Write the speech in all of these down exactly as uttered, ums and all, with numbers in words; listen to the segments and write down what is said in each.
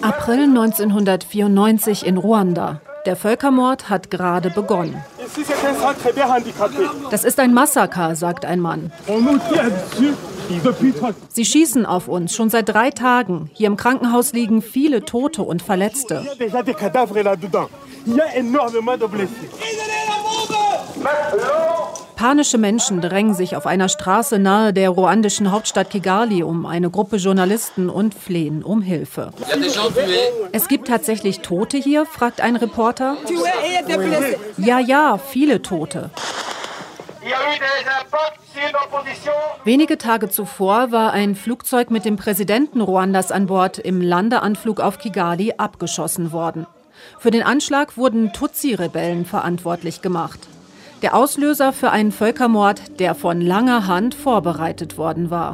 April neunzehnhundertvierundneunzig in Ruanda. Der Völkermord hat gerade begonnen. Das ist ein Massaker, sagt ein Mann. Sie schießen auf uns schon seit drei Tagen. Hier im Krankenhaus liegen viele Tote und Verletzte. Panische Menschen drängen sich auf einer Straße nahe der ruandischen Hauptstadt Kigali um eine Gruppe Journalisten und flehen um Hilfe. Es gibt tatsächlich Tote hier, fragt ein Reporter. Ja, ja, viele Tote. Wenige Tage zuvor war ein Flugzeug mit dem Präsidenten Ruandas an Bord im Landeanflug auf Kigali abgeschossen worden. Für den Anschlag wurden Tutsi-Rebellen verantwortlich gemacht. Der Auslöser für einen Völkermord, der von langer Hand vorbereitet worden war.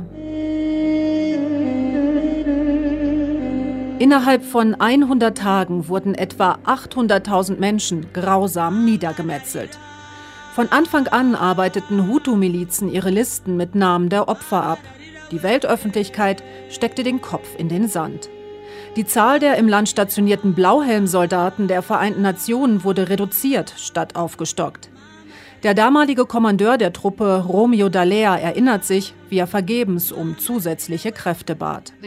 Innerhalb von hundert Tagen wurden etwa achthunderttausend Menschen grausam niedergemetzelt. Von Anfang an arbeiteten Hutu-Milizen ihre Listen mit Namen der Opfer ab. Die Weltöffentlichkeit steckte den Kopf in den Sand. Die Zahl der im Land stationierten Blauhelmsoldaten der Vereinten Nationen wurde reduziert, statt aufgestockt. Der damalige Kommandeur der Truppe, Romeo Dallaire, erinnert sich, wie er vergebens um zusätzliche Kräfte bat. Die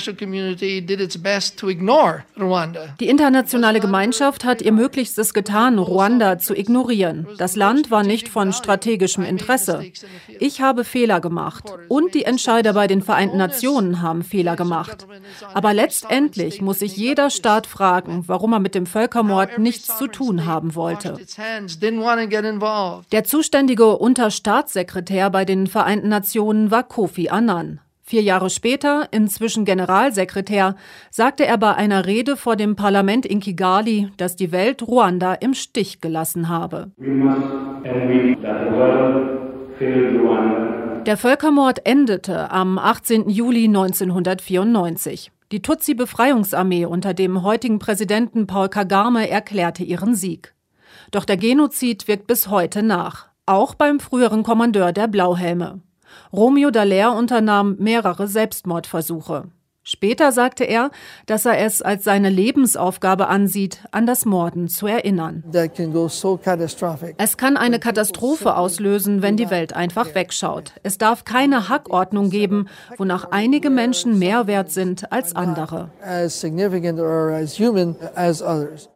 internationale Gemeinschaft hat ihr Möglichstes getan, Ruanda zu ignorieren. Das Land war nicht von strategischem Interesse. Ich habe Fehler gemacht und die Entscheider bei den Vereinten Nationen haben Fehler gemacht. Aber letztendlich muss sich jeder Staat fragen, warum er mit dem Völkermord nichts zu tun haben wollte. Der zuständige Unterstaatssekretär bei den Vereinten Nationen war Kofi Annan. Vier Jahre später, inzwischen Generalsekretär, sagte er bei einer Rede vor dem Parlament in Kigali, dass die Welt Ruanda im Stich gelassen habe. Der Völkermord endete am achtzehnten Juli neunzehnhundertvierundneunzig. Die Tutsi-Befreiungsarmee unter dem heutigen Präsidenten Paul Kagame erklärte ihren Sieg. Doch der Genozid wirkt bis heute nach, auch beim früheren Kommandeur der Blauhelme. Romeo Dallaire unternahm mehrere Selbstmordversuche. Später sagte er, dass er es als seine Lebensaufgabe ansieht, an das Morden zu erinnern. Es kann eine Katastrophe auslösen, wenn die Welt einfach wegschaut. Es darf keine Hackordnung geben, wonach einige Menschen mehr wert sind als andere.